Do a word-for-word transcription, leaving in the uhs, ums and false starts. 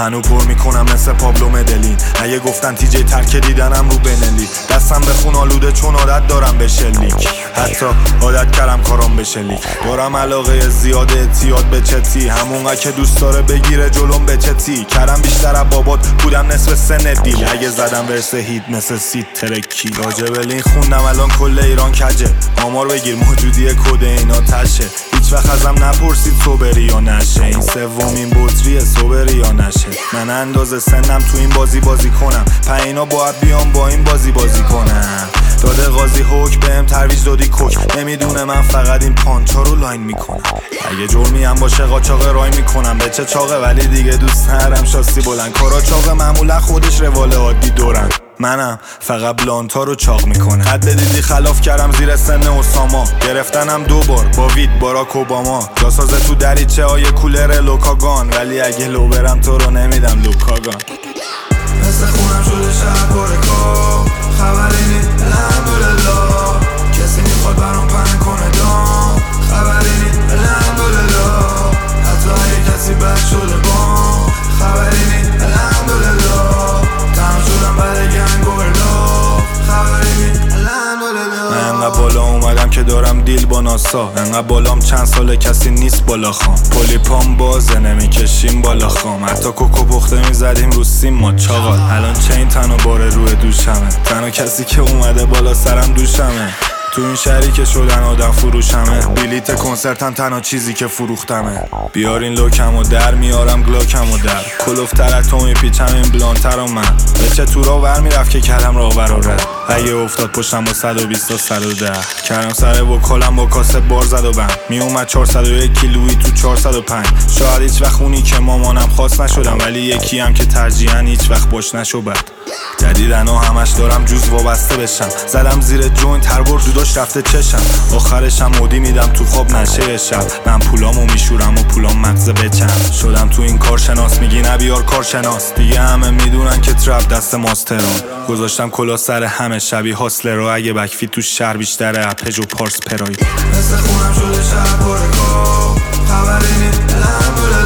هنو پر میکنم مثل پابلو مدلین. اگه گفتن تیجی ترک دیدنم رو بنلی، دستم به خون آلوده چون عادت دارم به شلیک. حتی عادت کردم کارام به شلیک. دارم علاقه زیاد اعتیاد به چتی، همونقدر که دوست داره بگیره جلوم به چتی. کردم بیشتر از بابات بودم نصف سن دیل. اگه زدم ورس هیت مثل سید ترکی. راجع به لین خوندم الان کل ایران کجه. آمار بگیر موجودی کد اینا تشه. هیچ وقت ازم نپرسید صبری یا نشه. این سومین بطریه صبری یا نشه. من اندازه سنم تو این بازی بازی کنم، پینا باید بیام با این بازی بازی کنم. داده قاضی حکم بهم ترویج دادی کوک. نمیدونه من فقط این پانچا رو لاین میکنم. اگه جرمی هم باشه قاچاق رای میکنم. به چه چاقه ولی دیگه دوست ندارم شاسی بلند. کارا چاقه معمولا خودش روال عادی دورن. منم فقط بلانتا رو چاق میکنه. حد دیدی خلاف کردم زیر سن اساما. گرفتنم دو بار با وید باراک اوباما. جاسازه تو دریچه های کولر لوکاگان. ولی اگه لو برم تو رو نمیدم لوکاگان. مثل خونم شده شهر پر کام. خبری نی الحمدلله. کسی میخواد برام پهن کنه دام. خبری نی الحمدلله. حتی اگه کسی بد شده بام. خبری نی الحمدلله. تمام شدم بعد گنگ و برلا. خبری نی الحمدلله. من انقدر بالا اومدم که دارم دیل با ناسا. انقدر بالام چند ساله کسی نیست بالا خام. پولیپام بازه نمیکشیم بالا خام. حتی کوکو پخته میزدیم رو سیم ما چاقال. الان چه این تنها باره روی دوشمه. تنها کسی که اومده بالا سرم دوشمه. تو این شهری که شدن آدم فروشمه. بلیت کنسرتم تنها چیزی که فروختمه. بیارین لوکم و در میارم گلاکم و در. کلوف ترتو میپیچم این بلانتر و من. به چه تورا ور میرفت که کردم راه براره. اگه افتاد پشتم با صد و بیست تا صد و ده. کردم سر با کلم با کاسه بار زد و بند. میومد چهارصد و یک کیلویی تو چهارصد و پنج. شاید هیچ وقت خونی که مامانم خواست نشدم. ولی یکی هم که ترجیحاً هیچ وقت باش نشو بد. جدیدن و همش دارم جوز وابسته بشم. زدم زیر جوین تر بر جداش رفته چشم. آخرشم مودی میدم تو خواب نشه شب. من پولامو میشورم و پولام مغزه بچم. شدم تو این کارشناس میگی نبیار کارشناس. دیگه همه میدونن که ترپ دست ماستران. گذاشتم کلا سر همه شبیه حاصله رو. اگه بکفی تو شهر بیشتره اپج و پارس پرایی. مثل خونم شده شهر پر کام. خبری نی الحمدلله.